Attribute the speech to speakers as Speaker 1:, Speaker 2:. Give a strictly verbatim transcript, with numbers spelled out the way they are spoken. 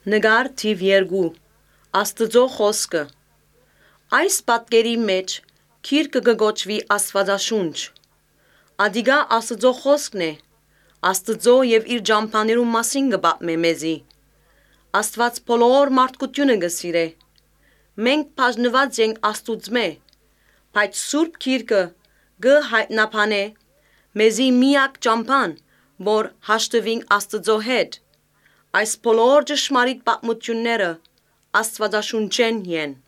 Speaker 1: Նգար թիվ երկու Աստծո խոսքը Այս պատկերի մեջ գիրքը կգոչվի Աստվածաշունչ։ Ադիգա Աստծո խոսքն է, Աստծո եւ իր ճամփաներու մասին կպատմե մեզի։ Աստված բոլոր մարդկությունը կսիրե։ Մենք բաժնված ենք Աստուծմե, բայց Սուրբ Գիրքը կհայտնաբանե մեզի միակ ճամփան, որ հաշտվենք Աստծո հետ։ Այս բոլոր ճշմարիտ պատմությունները Աստվածաշունչեն են։